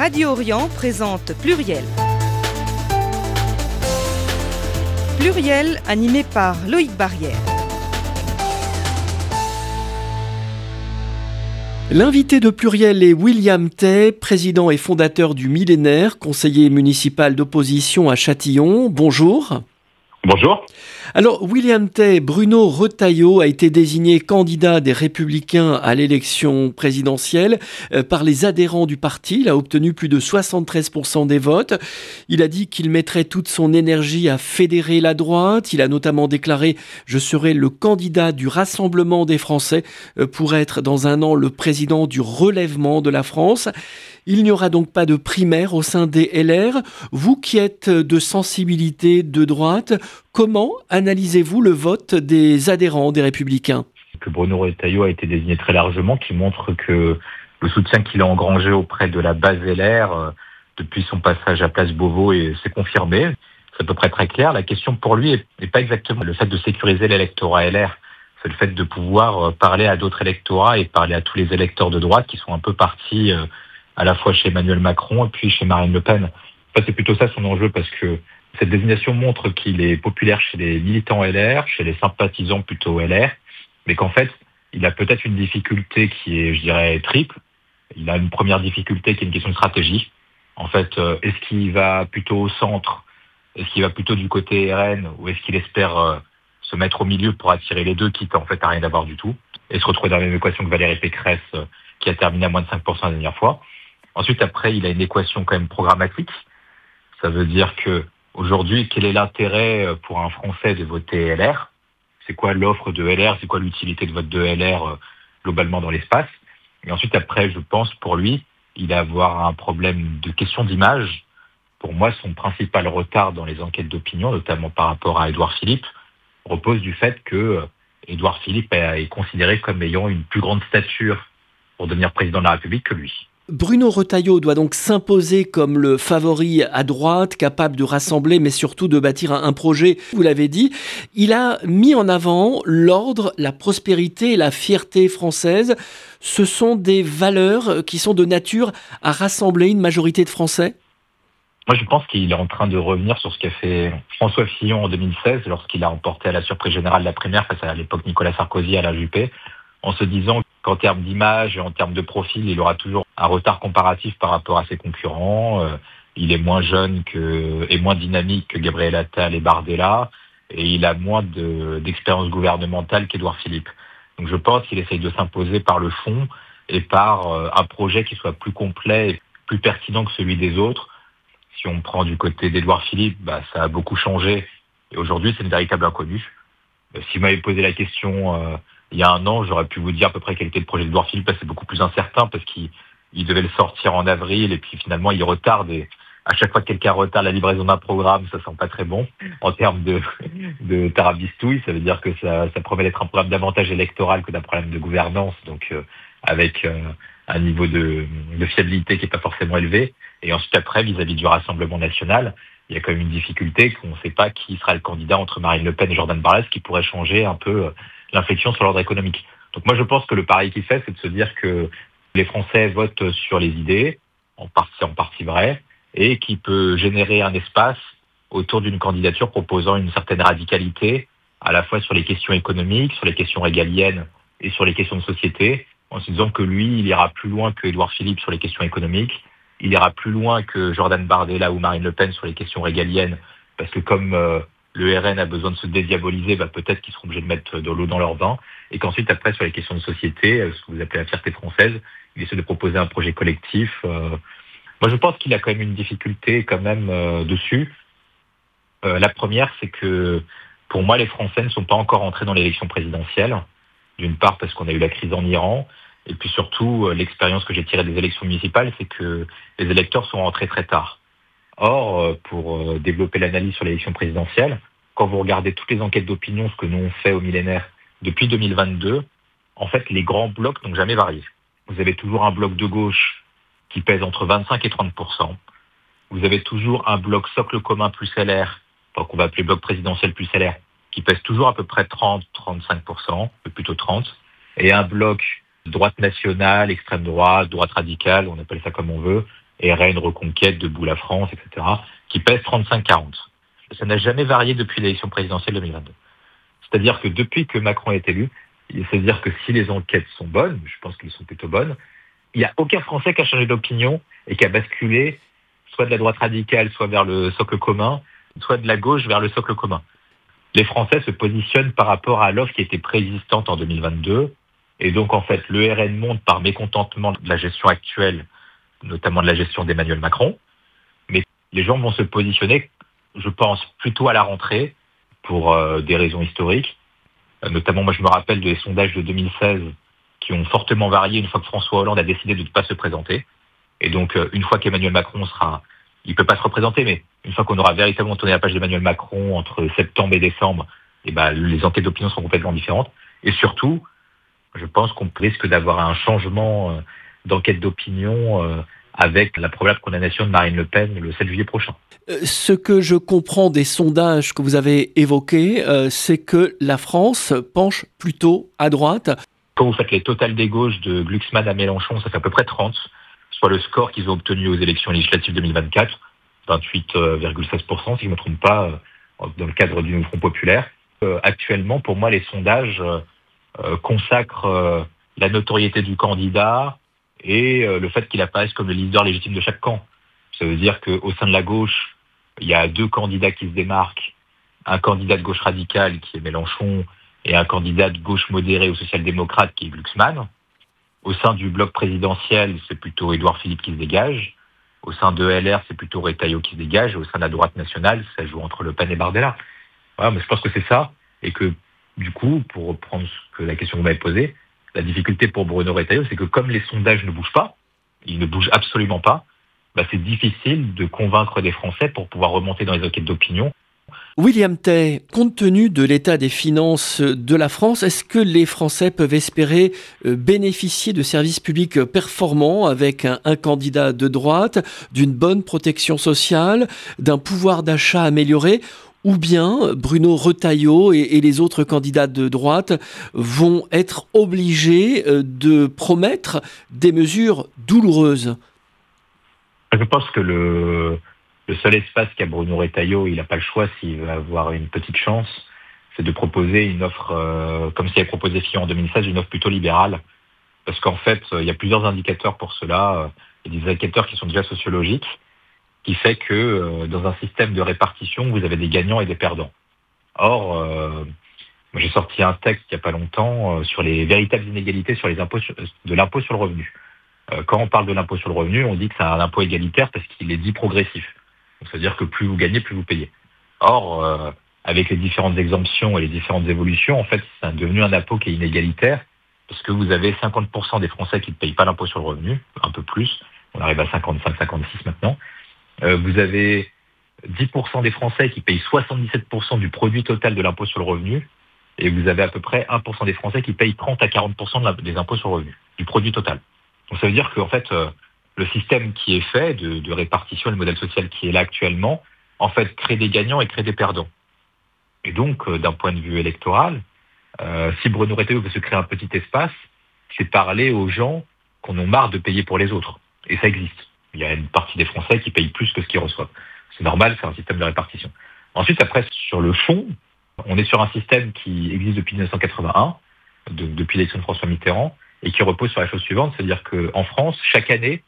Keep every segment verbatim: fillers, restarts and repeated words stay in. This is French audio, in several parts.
Radio Orient présente Pluriel. Pluriel, animé par Loïc Barrière. L'invité de Pluriel est William Tay, président et fondateur du Millénaire, conseiller municipal d'opposition à Châtillon. Bonjour. Bonjour. Alors, William Tay, Bruno Retailleau a été désigné candidat des Républicains à l'élection présidentielle euh, par les adhérents du parti. Il a obtenu plus de soixante-treize pour cent des votes. Il a dit qu'il mettrait toute son énergie à fédérer la droite. Il a notamment déclaré « Je serai le candidat du Rassemblement des Français euh, pour être dans un an le président du relèvement de la France ». Il n'y aura donc pas de primaire au sein des L R. Vous qui êtes de sensibilité de droite, comment analysez-vous le vote des adhérents des Républicains ? Que Bruno Retailleau a été désigné très largement, qui montre que le soutien qu'il a engrangé auprès de la base L R euh, depuis son passage à Place Beauvau s'est confirmé. C'est à peu près très clair. La question pour lui n'est pas exactement le fait de sécuriser l'électorat L R. C'est le fait de pouvoir parler à d'autres électorats et parler à tous les électeurs de droite qui sont un peu partis euh, à la fois chez Emmanuel Macron et puis chez Marine Le Pen. Enfin, c'est plutôt ça son enjeu, parce que cette désignation montre qu'il est populaire chez les militants L R, chez les sympathisants plutôt L R, mais qu'en fait, il a peut-être une difficulté qui est, je dirais, triple. Il a une première difficulté qui est une question de stratégie. En fait, euh, est-ce qu'il va plutôt au centre? Est-ce qu'il va plutôt du côté R N? Ou est-ce qu'il espère euh, se mettre au milieu pour attirer les deux, quitte en fait à rien avoir du tout, et se retrouver dans la même équation que Valérie Pécresse, euh, qui a terminé à moins de cinq pour cent la dernière fois? Ensuite, après, il a une équation quand même programmatique. Ça veut dire que aujourd'hui, quel est l'intérêt pour un Français de voter L R? C'est quoi l'offre de L R? C'est quoi l'utilité de vote de L R globalement dans l'espace? Et ensuite, après, je pense, pour lui, il va avoir un problème de question d'image. Pour moi, son principal retard dans les enquêtes d'opinion, notamment par rapport à Édouard Philippe, repose du fait que Édouard Philippe est considéré comme ayant une plus grande stature pour devenir président de la République que lui. Bruno Retailleau doit donc s'imposer comme le favori à droite, capable de rassembler, mais surtout de bâtir un projet, vous l'avez dit. Il a mis en avant l'ordre, la prospérité et la fierté française. Ce sont des valeurs qui sont de nature à rassembler une majorité de Français ? Moi, je pense qu'il est en train de revenir sur ce qu'a fait François Fillon en deux mille seize, lorsqu'il a remporté à la surprise générale la primaire face à l'époque Nicolas Sarkozy à la Juppé, en se disant qu'en termes d'image et en termes de profil, il aura toujours un retard comparatif par rapport à ses concurrents. Euh, il est moins jeune que, et moins dynamique que Gabriel Attal et Bardella, et il a moins de, d'expérience gouvernementale qu'Édouard Philippe. Donc je pense qu'il essaye de s'imposer par le fond et par euh, un projet qui soit plus complet et plus pertinent que celui des autres. Si on prend du côté d'Édouard Philippe, bah, ça a beaucoup changé, et aujourd'hui c'est une véritable inconnue. Euh, si vous m'avez posé la question euh, il y a un an, j'aurais pu vous dire à peu près quel était le projet d'Édouard Philippe. C'est beaucoup plus incertain parce qu'il il devait le sortir en avril et puis finalement il retarde. Et à chaque fois que quelqu'un retarde la livraison d'un programme, ça sent pas très bon en termes de, de tarabistouille. Ça veut dire que ça, ça promet d'être un programme davantage électoral que d'un problème de gouvernance, donc euh, avec euh, un niveau de, de fiabilité qui n'est pas forcément élevé. Et ensuite après, vis-à-vis du Rassemblement national, il y a quand même une difficulté qu'on ne sait pas qui sera le candidat entre Marine Le Pen et Jordan Bardella, ce qui pourrait changer un peu euh, l'inflexion sur l'ordre économique. Donc moi je pense que le pari qu'il fait, c'est de se dire que les Français votent sur les idées, en partie en partie vrai, et qui peut générer un espace autour d'une candidature proposant une certaine radicalité, à la fois sur les questions économiques, sur les questions régaliennes et sur les questions de société, en se disant que lui, il ira plus loin que Édouard Philippe sur les questions économiques, il ira plus loin que Jordan Bardella ou Marine Le Pen sur les questions régaliennes, parce que comme euh, le R N a besoin de se dédiaboliser, bah peut-être qu'ils seront obligés de mettre de l'eau dans leur vin, et qu'ensuite, après, sur les questions de société, ce que vous appelez la fierté française, il essaie de proposer un projet collectif. Euh... Moi, je pense qu'il a quand même une difficulté quand même euh, dessus. Euh, la première, c'est que pour moi, les Français ne sont pas encore entrés dans l'élection présidentielle, d'une part parce qu'on a eu la crise en Iran, et puis surtout, euh, l'expérience que j'ai tirée des élections municipales, c'est que les électeurs sont rentrés très tard. Or, pour développer l'analyse sur l'élection présidentielle, quand vous regardez toutes les enquêtes d'opinion, ce que nous on fait au Millénaire depuis deux mille vingt-deux, en fait, les grands blocs n'ont jamais varié. Vous avez toujours un bloc de gauche qui pèse entre vingt-cinq et trente pour cent. Vous avez toujours un bloc socle commun plus L R, enfin, qu'on va appeler bloc présidentiel plus L R, qui pèse toujours à peu près trente à trente-cinq pour cent, plutôt trente, et un bloc droite nationale, extrême droite, droite radicale, on appelle ça comme on veut, R N, Reconquête, Debout la France, et cetera, qui pèsent trente-cinq à quarante. Ça n'a jamais varié depuis l'élection présidentielle deux mille vingt-deux. C'est-à-dire que depuis que Macron est élu, c'est-à-dire que si les enquêtes sont bonnes, je pense qu'elles sont plutôt bonnes, il n'y a aucun Français qui a changé d'opinion et qui a basculé soit de la droite radicale, soit vers le socle commun, soit de la gauche vers le socle commun. Les Français se positionnent par rapport à l'offre qui était préexistante en deux mille vingt-deux. Et donc, en fait, le R N monte par mécontentement de la gestion actuelle, notamment de la gestion d'Emmanuel Macron. Mais les gens vont se positionner, je pense, plutôt à la rentrée pour euh, des raisons historiques. Euh, notamment, moi, je me rappelle des sondages de deux mille seize qui ont fortement varié une fois que François Hollande a décidé de ne pas se présenter. Et donc, euh, une fois qu'Emmanuel Macron sera... Il peut pas se représenter, mais une fois qu'on aura véritablement tourné la page d'Emmanuel Macron entre septembre et décembre, et ben, les enquêtes d'opinion seront complètement différentes. Et surtout, je pense qu'on risque d'avoir un changement euh, d'enquête d'opinion euh, avec la probable condamnation de Marine Le Pen le sept juillet prochain. Ce que je comprends des sondages que vous avez évoqués, euh, c'est que la France penche plutôt à droite. Quand vous faites les totales des gauches de Glucksmann à Mélenchon, ça fait à peu près trente, soit le score qu'ils ont obtenu aux élections législatives deux mille vingt-quatre, vingt-huit virgule seize pour cent si je ne me trompe pas, dans le cadre du Front populaire. Euh, actuellement, pour moi, les sondages euh, consacrent euh, la notoriété du candidat et euh, le fait qu'il apparaisse comme le leader légitime de chaque camp. Ça veut dire qu'au sein de la gauche, il y a deux candidats qui se démarquent, un candidat de gauche radicale qui est Mélenchon et un candidat de gauche modérée ou social-démocrate qui est Glucksmann. Au sein du bloc présidentiel, c'est plutôt Édouard Philippe qui se dégage. Au sein de L R, c'est plutôt Retailleau qui se dégage. Et au sein de la droite nationale, ça joue entre Le Pen et Bardella. Voilà, mais je pense que c'est ça. Et que, du coup, pour reprendre ce que la question que vous m'avez posée, la difficulté pour Bruno Retailleau, c'est que comme les sondages ne bougent pas, ils ne bougent absolument pas, bah c'est difficile de convaincre des Français pour pouvoir remonter dans les enquêtes d'opinion. William Tay, compte tenu de l'état des finances de la France, est-ce que les Français peuvent espérer bénéficier de services publics performants avec un, un candidat de droite, d'une bonne protection sociale, d'un pouvoir d'achat amélioré, ou bien Bruno Retailleau et, et les autres candidats de droite vont être obligés de promettre des mesures douloureuses? Je pense que le... Le seul espace qu'a Bruno Retailleau, il n'a pas le choix s'il veut avoir une petite chance, c'est de proposer une offre, euh, comme s'il avait proposé Fillon en deux mille seize, une offre plutôt libérale. Parce qu'en fait, il y a plusieurs indicateurs pour cela. Il y a des indicateurs qui sont déjà sociologiques, qui fait que euh, dans un système de répartition, vous avez des gagnants et des perdants. Or, euh, moi j'ai sorti un texte il n'y a pas longtemps euh, sur les véritables inégalités sur les impôts sur, de l'impôt sur le revenu. Euh, quand on parle de l'impôt sur le revenu, on dit que c'est un impôt égalitaire parce qu'il est dit progressif. C'est-à-dire que plus vous gagnez, plus vous payez. Or, euh, avec les différentes exemptions et les différentes évolutions, en fait, c'est devenu un impôt qui est inégalitaire, parce que vous avez cinquante pour cent des Français qui ne payent pas l'impôt sur le revenu, un peu plus, on arrive à cinquante-cinq à cinquante-six maintenant. Euh, vous avez dix pour cent des Français qui payent soixante-dix-sept pour cent du produit total de l'impôt sur le revenu, et vous avez à peu près un pour cent des Français qui payent trente à quarante pour cent de la, des impôts sur le revenu, du produit total. Donc ça veut dire qu'en fait... Euh, le système qui est fait de, de répartition, le modèle social qui est là actuellement, en fait, crée des gagnants et crée des perdants. Et donc, euh, d'un point de vue électoral, euh, si Bruno Retailleau veut se créer un petit espace, c'est parler aux gens qu'on a marre de payer pour les autres. Et ça existe. Il y a une partie des Français qui payent plus que ce qu'ils reçoivent. C'est normal, c'est un système de répartition. Ensuite, après, sur le fond, on est sur un système qui existe depuis dix-neuf cent quatre-vingt-un, de, depuis l'élection de François Mitterrand, et qui repose sur la chose suivante, c'est-à-dire qu'en France, chaque année,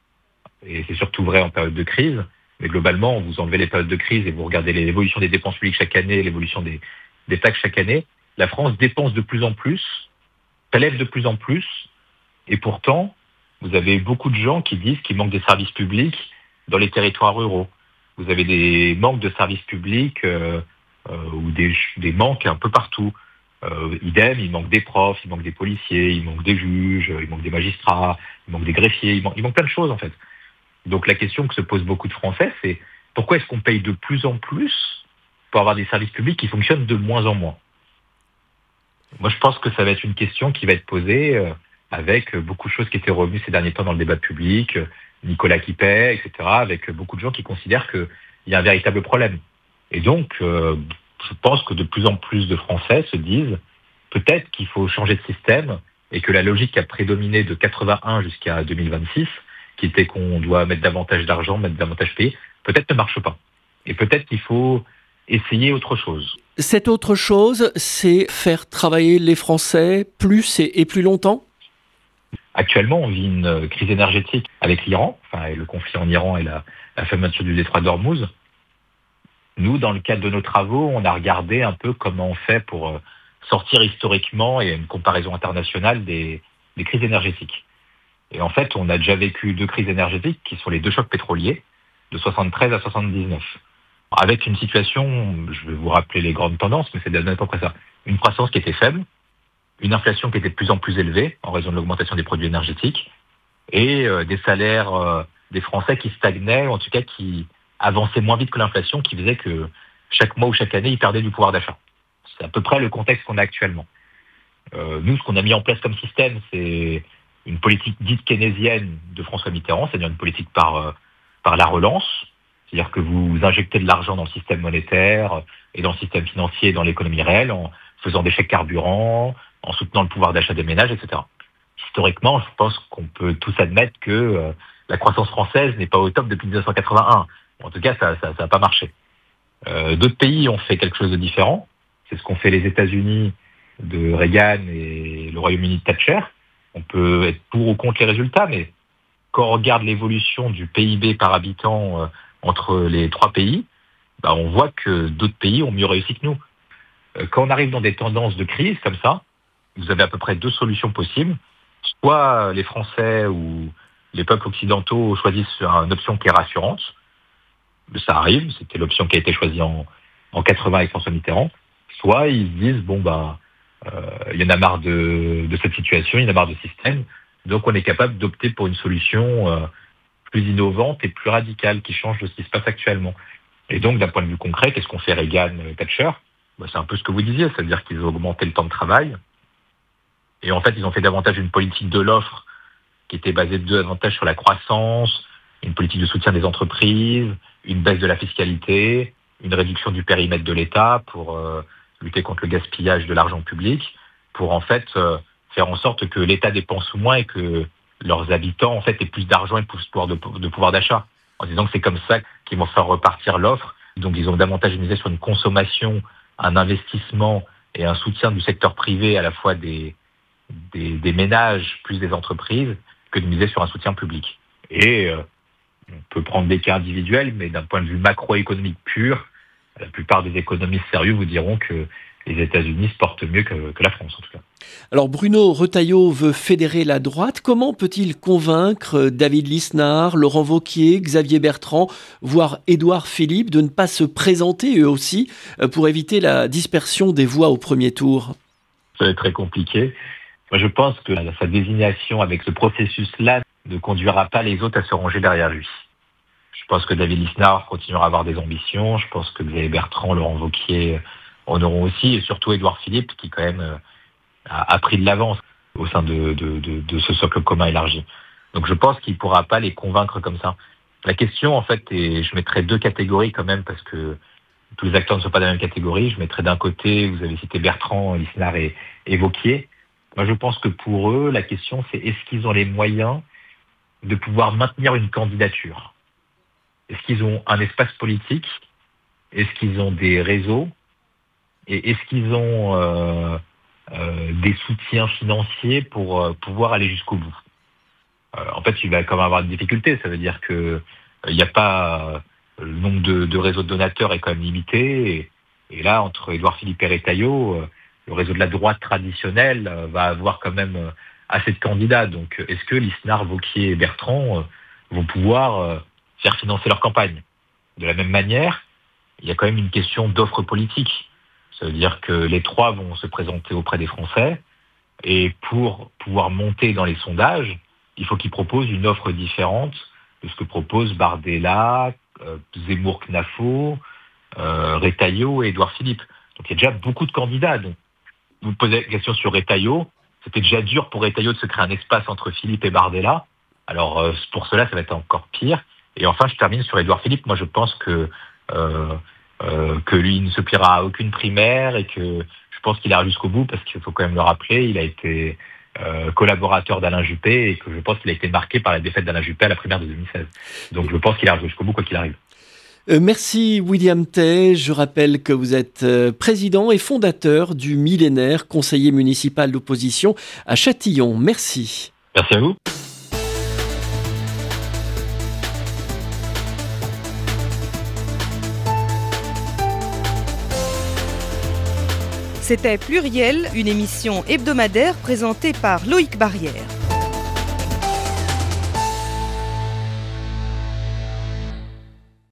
et c'est surtout vrai en période de crise, mais globalement, vous enlevez les périodes de crise et vous regardez l'évolution des dépenses publiques chaque année, l'évolution des, des taxes chaque année, la France dépense de plus en plus, prélève de plus en plus, et pourtant, vous avez beaucoup de gens qui disent qu'il manque des services publics dans les territoires ruraux. Vous avez des manques de services publics euh, euh, ou des, des manques un peu partout. Euh, idem, il manque des profs, il manque des policiers, il manque des juges, il manque des magistrats, il manque des greffiers, il manque, il manque plein de choses en fait. Donc la question que se posent beaucoup de Français, c'est pourquoi est-ce qu'on paye de plus en plus pour avoir des services publics qui fonctionnent de moins en moins? Moi, je pense que ça va être une question qui va être posée euh, avec beaucoup de choses qui étaient revenues ces derniers temps dans le débat public, euh, Nicolas qui paie, et cetera, avec beaucoup de gens qui considèrent qu'il y a un véritable problème. Et donc, euh, je pense que de plus en plus de Français se disent peut-être qu'il faut changer de système et que la logique qui a prédominé de quatre-vingt-un jusqu'à deux mille vingt-six, qui était qu'on doit mettre davantage d'argent, mettre davantage payé, peut-être ne marche pas. Et peut-être qu'il faut essayer autre chose. Cette autre chose, c'est faire travailler les Français plus et, et plus longtemps ? Actuellement, on vit une crise énergétique avec l'Iran, enfin, et le conflit en Iran et la, la fermeture du détroit d'Ormuz. Nous, dans le cadre de nos travaux, on a regardé un peu comment on fait pour sortir historiquement et une comparaison internationale des, des crises énergétiques. Et en fait, on a déjà vécu deux crises énergétiques qui sont les deux chocs pétroliers de soixante-treize à soixante-dix-neuf. Avec une situation, je vais vous rappeler les grandes tendances, mais c'est à peu près ça. Une croissance qui était faible, une inflation qui était de plus en plus élevée en raison de l'augmentation des produits énergétiques, et euh, des salaires euh, des Français qui stagnaient, ou en tout cas qui avançaient moins vite que l'inflation, qui faisait que chaque mois ou chaque année, ils perdaient du pouvoir d'achat. C'est à peu près le contexte qu'on a actuellement. Euh, nous, ce qu'on a mis en place comme système, c'est une politique dite keynésienne de François Mitterrand, c'est-à-dire une politique par, euh, par la relance, c'est-à-dire que vous injectez de l'argent dans le système monétaire et dans le système financier et dans l'économie réelle en faisant des chèques carburant, en soutenant le pouvoir d'achat des ménages, et cetera. Historiquement, je pense qu'on peut tous admettre que euh, la croissance française n'est pas au top depuis dix-neuf cent quatre-vingt-un. En tout cas, ça n'a pas marché. Euh, d'autres pays ont fait quelque chose de différent. C'est ce qu'ont fait les États-Unis de Reagan et le Royaume-Uni de Thatcher. On peut être pour ou contre les résultats, mais quand on regarde l'évolution du P I B par habitant euh, entre les trois pays, bah, on voit que d'autres pays ont mieux réussi que nous. Euh, quand on arrive dans des tendances de crise comme ça, vous avez à peu près deux solutions possibles. Soit les Français ou les peuples occidentaux choisissent une option qui est rassurante. Ça arrive, c'était l'option qui a été choisie en, en quatre-vingts avec François Mitterrand. Soit ils se disent, bon, bah, euh, il y en a marre de, de cette situation, il y en a marre de système. Donc on est capable d'opter pour une solution euh, plus innovante et plus radicale qui change de ce qui se passe actuellement. Et donc d'un point de vue concret, qu'est-ce qu'on fait Reagan et Thatcher ? Bah, c'est un peu ce que vous disiez, c'est-à-dire qu'ils ont augmenté le temps de travail. Et en fait, ils ont fait davantage une politique de l'offre qui était basée davantage sur la croissance, une politique de soutien des entreprises, une baisse de la fiscalité, une réduction du périmètre de l'État pour euh, lutter contre le gaspillage de l'argent public, pour en fait euh, faire en sorte que l'État dépense moins et que leurs habitants en fait aient plus d'argent et plus de pouvoir, de, de pouvoir d'achat. En disant que c'est comme ça qu'ils vont faire repartir l'offre. Donc ils ont davantage misé sur une consommation, un investissement et un soutien du secteur privé à la fois des Des, des ménages plus des entreprises que de miser sur un soutien public. Et euh, on peut prendre des cas individuels, mais d'un point de vue macroéconomique pur, la plupart des économistes sérieux vous diront que les États-Unis se portent mieux que, que la France, en tout cas. Alors Bruno Retailleau veut fédérer la droite. Comment peut-il convaincre David Lisnard, Laurent Wauquiez, Xavier Bertrand, voire Édouard Philippe de ne pas se présenter eux aussi pour éviter la dispersion des voix au premier tour ? Ça va être très compliqué. Moi, je pense que sa désignation avec ce processus-là ne conduira pas les autres à se ranger derrière lui. Je pense que David Lisnard continuera à avoir des ambitions. Je pense que Xavier Bertrand, Laurent Wauquiez en auront aussi, et surtout Édouard Philippe, qui quand même a, a pris de l'avance au sein de, de, de, de ce socle commun élargi. Donc je pense qu'il ne pourra pas les convaincre comme ça. La question, en fait, et je mettrai deux catégories quand même, parce que tous les acteurs ne sont pas de la même catégorie. Je mettrai d'un côté, vous avez cité Bertrand, Lisnard et, et Wauquiez. Moi, je pense que pour eux, la question, c'est est-ce qu'ils ont les moyens de pouvoir maintenir une candidature ? Est-ce qu'ils ont un espace politique ? Est-ce qu'ils ont des réseaux ? Et est-ce qu'ils ont euh, euh, des soutiens financiers pour euh, pouvoir aller jusqu'au bout ? euh, En fait, il va quand même avoir des difficultés. Ça veut dire que il euh, n'y a pas... Le nombre de, de réseaux de donateurs est quand même limité. Et, et là, entre Édouard Philippe et Retailleau, euh, le réseau de la droite traditionnelle euh, va avoir quand même euh, assez de candidats. Donc, est-ce que Lisnard, Wauquiez et Bertrand euh, vont pouvoir euh, faire financer leur campagne ? De la même manière, il y a quand même une question d'offre politique. Ça veut dire que les trois vont se présenter auprès des Français. Et pour pouvoir monter dans les sondages, il faut qu'ils proposent une offre différente de ce que proposent Bardella, euh, Zemmour-Knafo, euh, Retailleau et Édouard Philippe. Donc il y a déjà beaucoup de candidats. Donc, vous me posez la question sur Retailleau. C'était déjà dur pour Retailleau de se créer un espace entre Philippe et Bardella. Alors euh, pour cela, ça va être encore pire. Et enfin, je termine sur Édouard Philippe. Moi, je pense que euh, euh, que lui ne se pliera à aucune primaire et que je pense qu'il ira jusqu'au bout parce qu'il faut quand même le rappeler. Il a été euh, collaborateur d'Alain Juppé et que je pense qu'il a été marqué par la défaite d'Alain Juppé à la primaire de deux mille seize. Donc je pense qu'il arrive jusqu'au bout quoi qu'il arrive. Euh, merci William Tay. Je rappelle que vous êtes euh, président et fondateur du Millénaire, conseiller municipal d'opposition à Châtillon. Merci. Merci à vous. C'était Pluriel, une émission hebdomadaire présentée par Loïc Barrière.